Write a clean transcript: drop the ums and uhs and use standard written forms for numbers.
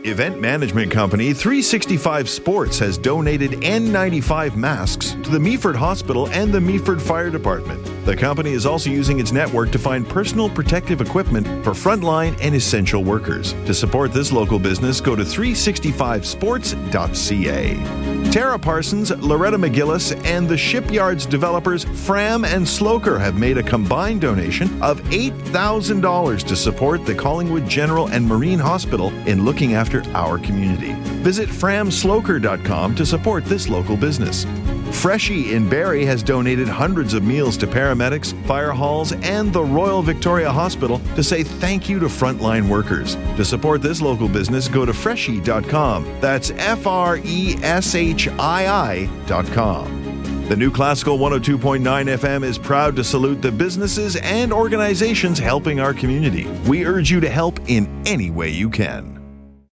Event management company 365 Sports has donated N95 masks to the Meaford Hospital and the Meaford Fire Department. The company is also using its network to find personal protective equipment for frontline and essential workers. To support this local business, go to 365sports.ca. Tara Parsons, Loretta McGillis, and the Shipyards developers Fram and Sloker have made a combined donation of $8,000 to support the Collingwood General and Marine Hospital in looking after our community. Visit framsloker.com to support this local business. Freshie in Barrie has donated hundreds of meals to paramedics, fire halls, and the Royal Victoria Hospital to say thank you to frontline workers. To support this local business, go to freshie.com. That's FRESHII.com. The New Classical 102.9 FM is proud to salute the businesses and organizations helping our community. We urge you to help in any way you can.